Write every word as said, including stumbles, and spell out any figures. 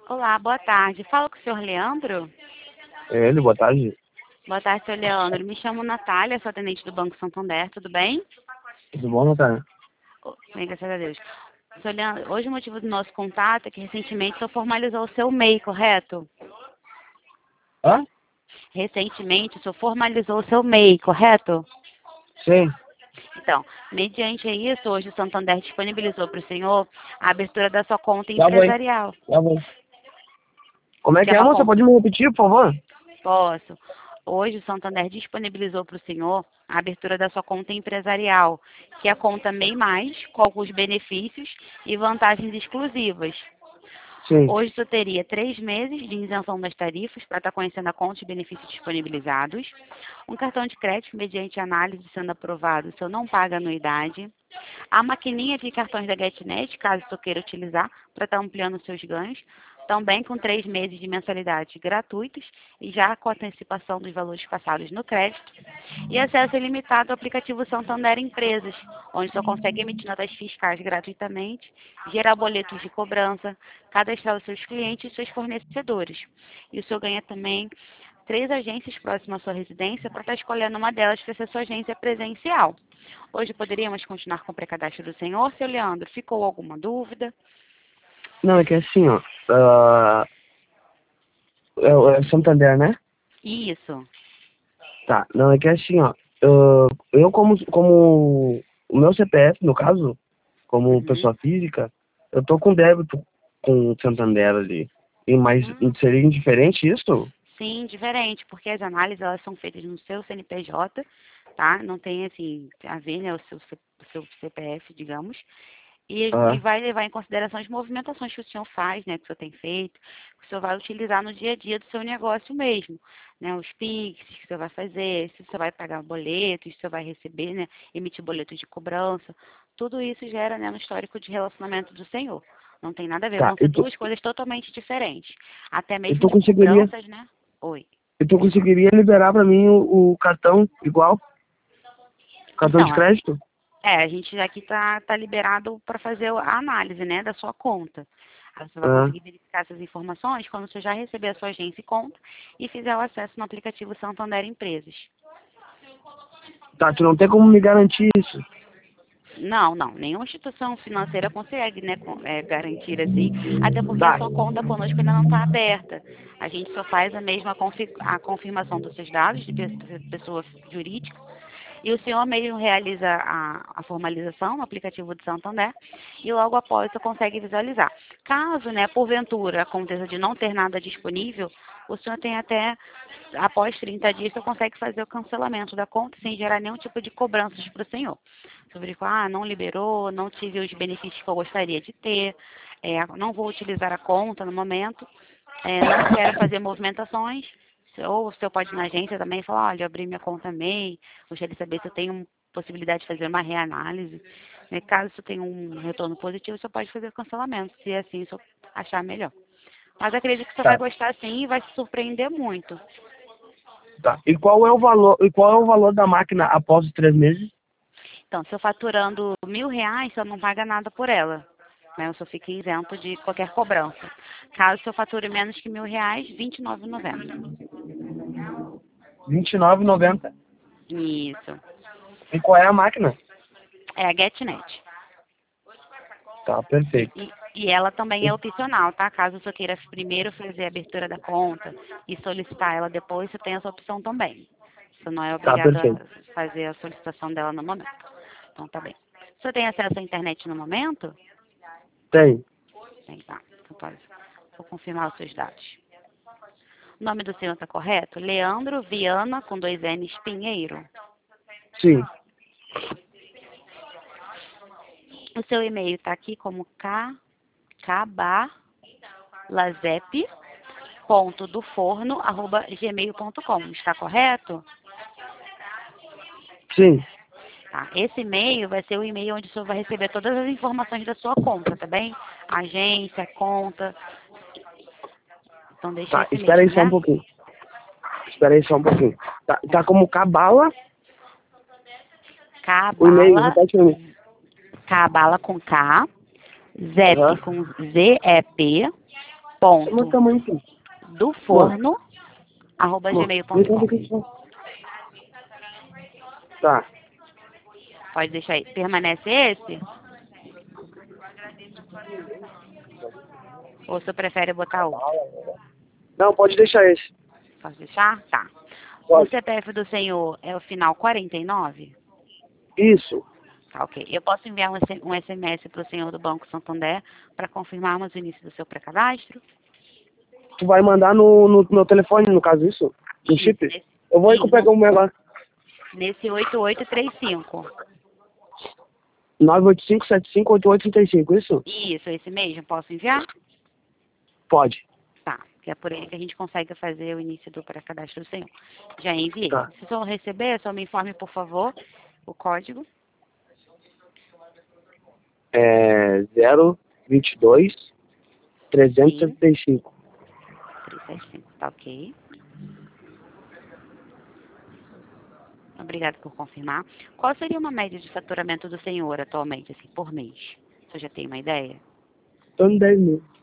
Olá, boa tarde. Fala com o senhor Leandro? É ele, boa tarde. Boa tarde, senhor Leandro. Me chamo Natália, sou atendente do Banco Santander, tudo bem? Tudo bom, Natália? Oh, bem, graças a Deus. Senhor Leandro, hoje o motivo do nosso contato é que recentemente o senhor formalizou o seu M E I, correto? Hã? Recentemente o senhor formalizou o seu M E I, correto? Sim. Então, mediante isso, hoje o Santander disponibilizou para o senhor a abertura da sua conta Já vou, hein? empresarial. Já vou. Como é Que que é é, uma moça? conta. Pode me repetir, por favor? Posso. Hoje o Santander disponibilizou para o senhor a abertura da sua conta empresarial, que é a conta M E I mais, com alguns benefícios e vantagens exclusivas. Sim. Hoje você teria três meses de isenção das tarifas para estar conhecendo a conta e benefícios disponibilizados. Um cartão de crédito mediante análise sendo aprovado, o senhor não paga anuidade. A maquininha de cartões da GetNet, caso você queira utilizar, para estar ampliando os seus ganhos. Também com três meses de mensalidade gratuitos e já com antecipação dos valores passados no crédito. E acesso ilimitado ao aplicativo Santander Empresas, onde você consegue emitir notas fiscais gratuitamente, gerar boletos de cobrança, cadastrar os seus clientes e seus fornecedores. E o senhor ganha também três agências próximas à sua residência para estar escolhendo uma delas para ser sua agência presencial. Hoje poderíamos continuar com o pré-cadastro do senhor, seu Leandro? Ficou alguma dúvida? Não, é que é assim, ó. ah, é, é Santander, né? Isso. Tá. Não, é que é assim, ó. ah, eu, como, como o meu C P F, no caso, como Uhum. pessoa física, eu tô com débito com o Santander ali. E, mas Hum. seria indiferente isso? Sim, diferente, porque as análises elas são feitas no seu C N P J, tá? Não tem assim a ver, né, o seu, C- o seu C P F, digamos. E, e Ah, vai levar em consideração as movimentações que o senhor faz, né, que o senhor tem feito, que o senhor vai utilizar no dia a dia do seu negócio mesmo, né, os Pix que o senhor vai fazer, se o senhor vai pagar boletos, se o senhor vai receber, né, emitir boletos de cobrança, tudo isso gera, né, no histórico de relacionamento do senhor. Não tem nada a ver, tá. vão ser E tu, duas coisas totalmente diferentes, até e mesmo tu de conseguiria, cobranças, né? Oi. e tu conseguiria liberar pra mim o, o cartão igual? Cartão de Então, crédito? é, a gente aqui está tá liberado para fazer a análise, né, da sua conta. Aí você vai Ah, conseguir verificar essas informações quando você já receber a sua agência e conta e fizer o acesso no aplicativo Santander Empresas. tá, tu não tem como me garantir isso. Não, não, nenhuma instituição financeira consegue, né, com- é, garantir assim, até porque a Tá, sua conta conosco ainda não está aberta. A gente só faz a mesma confi- a confirmação dos seus dados de pe- pessoa jurídica. E o senhor mesmo realiza a, a formalização no aplicativo do Santander e logo após você consegue visualizar. Caso, né, porventura aconteça de não ter nada disponível, o senhor tem até, após trinta dias, você consegue fazer o cancelamento da conta sem gerar nenhum tipo de cobranças para o senhor. Sobre, ah, não liberou, não tive os benefícios que eu gostaria de ter, é, não vou utilizar a conta no momento, é, não quero fazer movimentações, ou o senhor pode ir na agência também e falar, olha, eu abri minha conta M E I, gostaria de saber se eu tenho possibilidade de fazer uma reanálise. Né? Caso você tenha um retorno positivo, você pode fazer o cancelamento, se assim o senhor achar melhor. Mas acredito que você vai tá, gostar sim e vai se surpreender muito. tá. E qual é o valor, e qual é o valor da máquina após os três meses? Então, se eu faturando mil reais, você não paga nada por ela. Né? O senhor fica isento de qualquer cobrança. Caso o senhor fature menos que mil reais, vinte e nove reais e noventa centavos. vinte e nove e noventa. Isso. E qual é a máquina? É a GetNet. Tá, perfeito. E, e ela também é opcional, tá? Caso você queira primeiro fazer a abertura da conta e solicitar ela depois, você tem essa opção também. Você não é Tá, obrigado a perfeito. fazer a solicitação dela no momento. Então, tá bem. Você tem acesso à internet no momento? Tem. Tem, tá. Então, pode, vou confirmar os seus dados. O nome do senhor está correto? Leandro Viana, com dois N's, Pinheiro. Sim. O seu e-mail está aqui como k kbalazep ponto do forno arroba gmail ponto com. Está correto? Sim. Tá. Esse e-mail vai ser o e-mail onde o senhor vai receber todas as informações da sua conta, tá bem? Agência, conta. Então deixa Tá, esse espera aí mesmo, só um né? pouquinho. Espera aí só um pouquinho. Tá, tá como Cabala, o e-mail, Cabala, repete pra mim. Cabala com K, Zep Aham. com Z E P, ponto Mas tamanho sim. do forno arroba Bom, gmail ponto então, com. deixa eu- Tá. Pode deixar aí. Permanece esse? Ou você prefere botar outro? Não, pode deixar esse. Posso deixar? Tá. O Pode. C P F do senhor é o final quarenta e nove? Isso. Tá, ok. Eu posso enviar um S- um S M S para o senhor do Banco Santander para confirmarmos o início do seu pré-cadastro? Tu vai mandar no, no meu telefone, no caso, isso? No Isso, chip? nesse, Eu vou aí sim, pegar o meu lá. nesse oito oito três cinco. nove oito cinco sete cinco oito oito três cinco, isso? Isso, esse mesmo. Posso enviar? Pode. Tá, que é por ele que a gente consegue fazer o início do pré-cadastro do senhor. Já enviei. Tá. Se o senhor receber, só me informe, por favor, o código. É zero vinte e dois trezentos e Sim, setenta e cinco. trezentos e setenta e cinco, tá ok. Obrigada por confirmar. Qual seria uma média de faturamento do senhor atualmente, assim, por mês? Você já tem uma ideia? Tô no dez mil.